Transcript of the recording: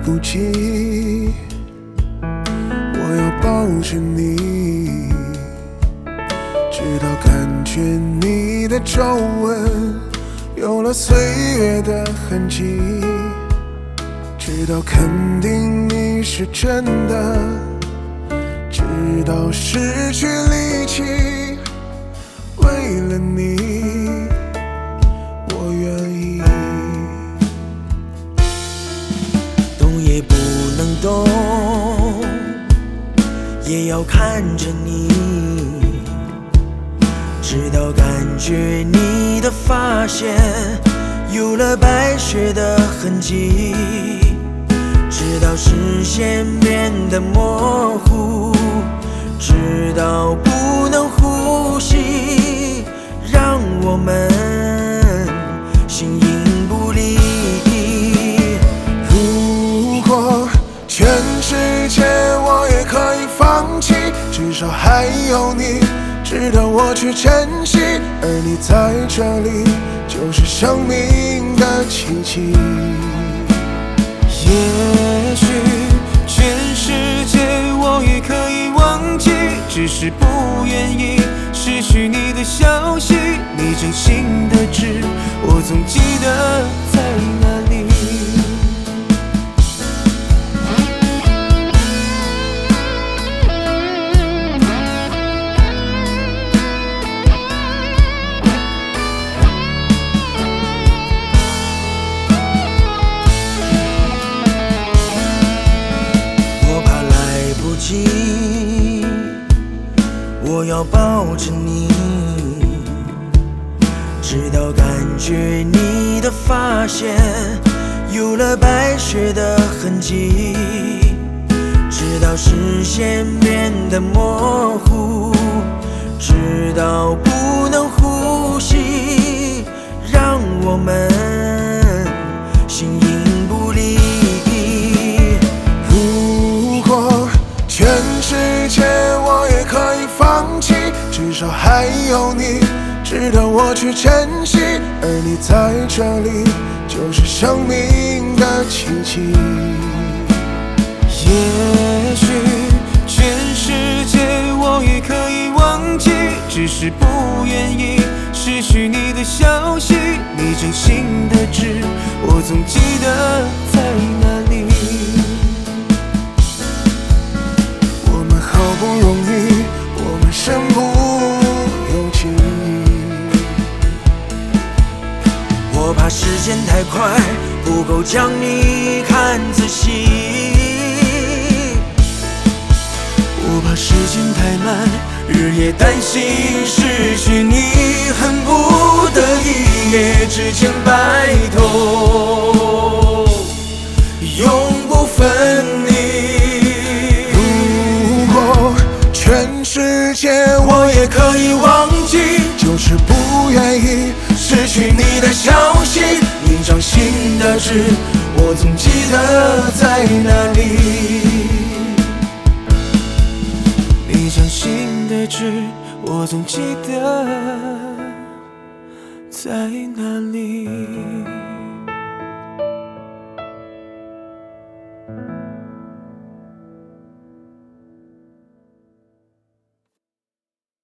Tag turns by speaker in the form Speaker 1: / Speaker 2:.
Speaker 1: 不及，我要抱着你，直到感觉你的皱纹有了岁月的痕迹，直到肯定你是真的，直到失去力气。为了你，我愿意。
Speaker 2: 动也不能动，也要看着你，直到感觉你的发线有了白雪的痕迹，直到视线变得模糊，直到不能呼吸，让我们形影不离。
Speaker 1: 如果全世界我也可以放弃，至少还有你值得我去珍惜，而你在这里就是生命的奇迹。
Speaker 3: 也许全世界我也可以忘记，只是不愿意失去你的消息。你掌心的痣，我总记得在哪里。
Speaker 2: 我要抱着你，直到感觉你的发线有了白雪的痕迹，直到视线变得模糊，直到不能呼吸，让我们形影不离。
Speaker 1: 如果全世界我也可以放弃，至少还有你值得我去珍惜，而你在这里就是生命的奇迹。
Speaker 3: 也许全世界我也可以忘记，只是不愿意失去你的消息。你掌心的痣，我总记得在哪里。
Speaker 1: 我们好不容易，我们身不由己，
Speaker 2: 我怕时间太快，不够将你看仔细。
Speaker 3: 我怕时间太慢，日夜担心失去你，恨不得一夜之间白头，永不分离。
Speaker 1: 如果全世界
Speaker 3: 我也可以忘记，
Speaker 1: 就是不愿意
Speaker 3: 失去你的消息。你掌心的痣，我总记得在哪里。你掌心的痣，我总记得在哪里。